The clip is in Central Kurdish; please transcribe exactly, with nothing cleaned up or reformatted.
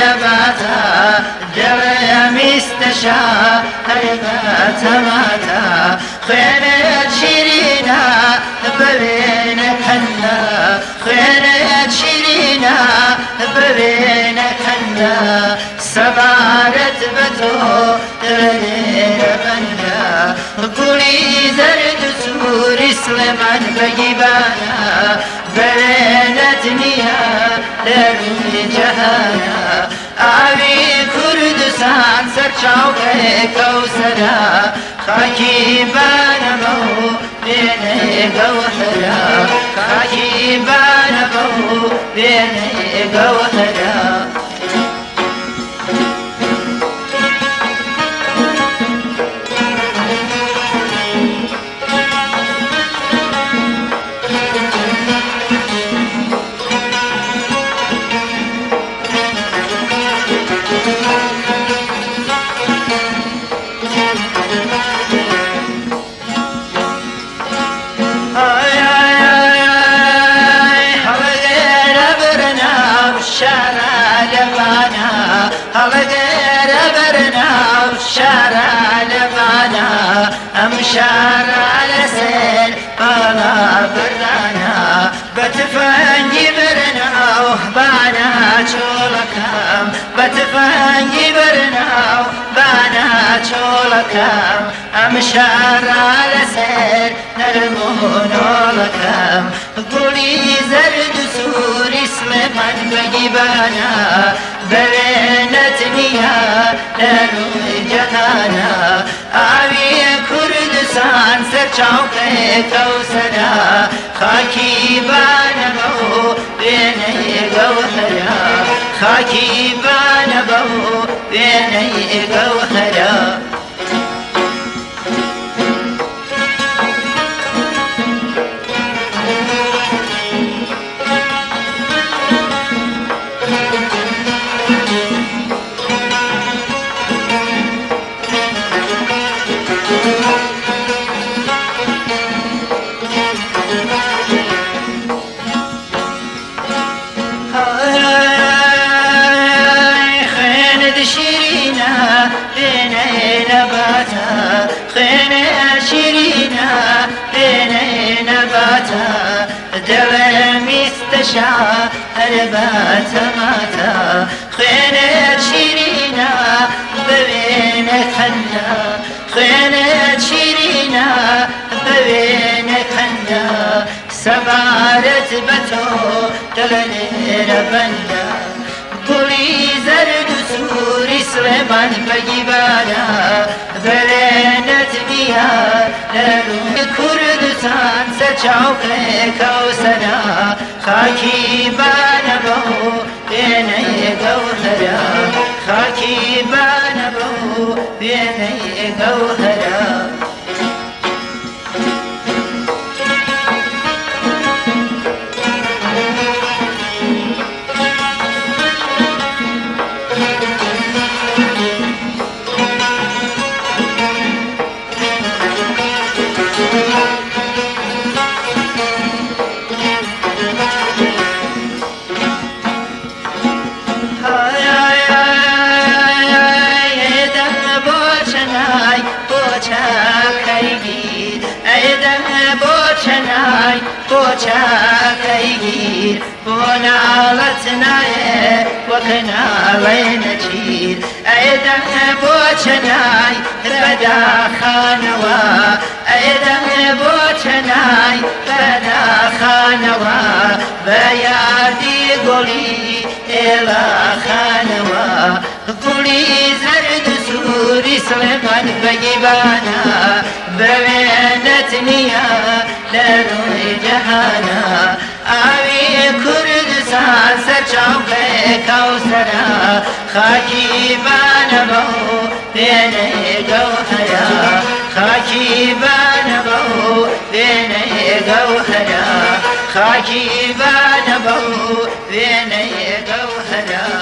نباتا دلم استشا هرباتا ماتا خيرت شيرينا ببين كنا خيرت شيرينا ببين كنا سبارت بتو ببين بنا قولي زرد سور سليمان بجيبانا بلينتنيا لروي جهانا آوي كردستان سرچاوكي كوسرا خاكي بانمو بيني قوحرا خاكي بانمو بيني قوحرا هلقير برنا وشارع لبانا امشارع لسيل بالا برانا بتفني برنا وبانا شولكم بتفني برنا وبانا شولكم امشارع لسيل نرمون لكم قولي زرد سوري سليمان بجيبانا بلينتنيا لروي جهانا آوي كردستان سرچاوكي كوسرا خاكي بانمو بيني قوحرا خاكي بانمو بيني قوحرا شيرينا بيني نباتا خيني شيرينا بيني نباتا دلم استشا هرباتا ماتا خيني شيرينا ببين كنا خيني شيرينا ببين كنا سبارت بتو دلني ربنا قولي زرد سوري سليمان بجيبانا بلينت بيها لروي كردستان سرچاوكي كوسرا خاكي بانمو بيني قوحرا خاكي بانمو بيني قوحرا بوچاكيجير بونالتنا وكنا لينجير ايدا بوچناي ردا خانوا ايدا بوچناي ردا خانوا بيادي قولي الى خانوا قولي زرد سوري سليمان بجيبانا بوينتنيا لروي جهانا آوي كردستان سرچاوكي كوسرا خاكي بانمو بيني قوحرا خاكي بانمو بيني قوحرا خاكي بانمو بيني قوحرا